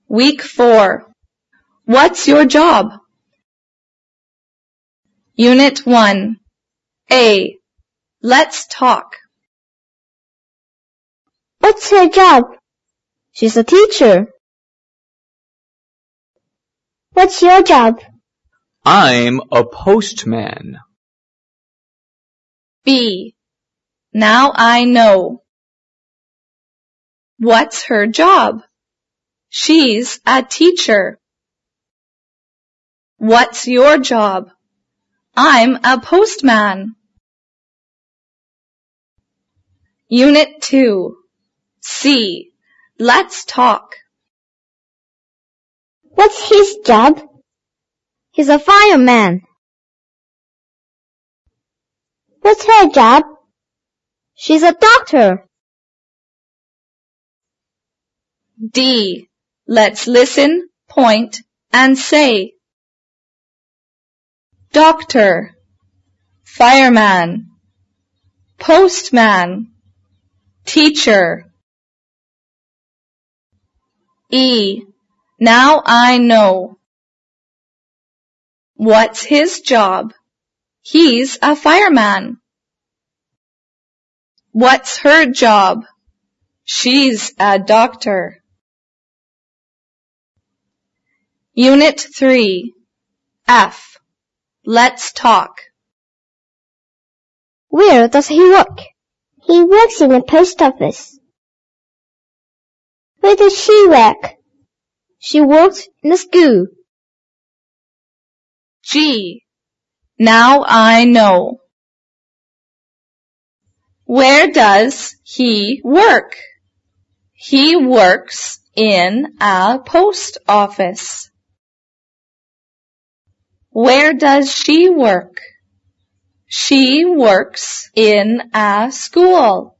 Week 4. What's your job? Unit 1. A. Let's talk. What's her job? She's a teacher. What's your job? I'm a postman. B. Now I know. What's her job? She's a teacher. What's your job? I'm a postman. Unit 2. C. Let's talk. What's his job? He's a fireman. What's her job? She's a doctor. D. Let's listen, point, and say. Doctor, fireman, postman, teacher. E. Now I know. What's his job? He's a fireman. What's her job? She's a doctor. Unit 3. F. Let's talk. Where does he work? He works in the post office. Where does she work? She works in the school. G. Now I know. Where does he work? He works in a post office. Where does she work? She works in a school.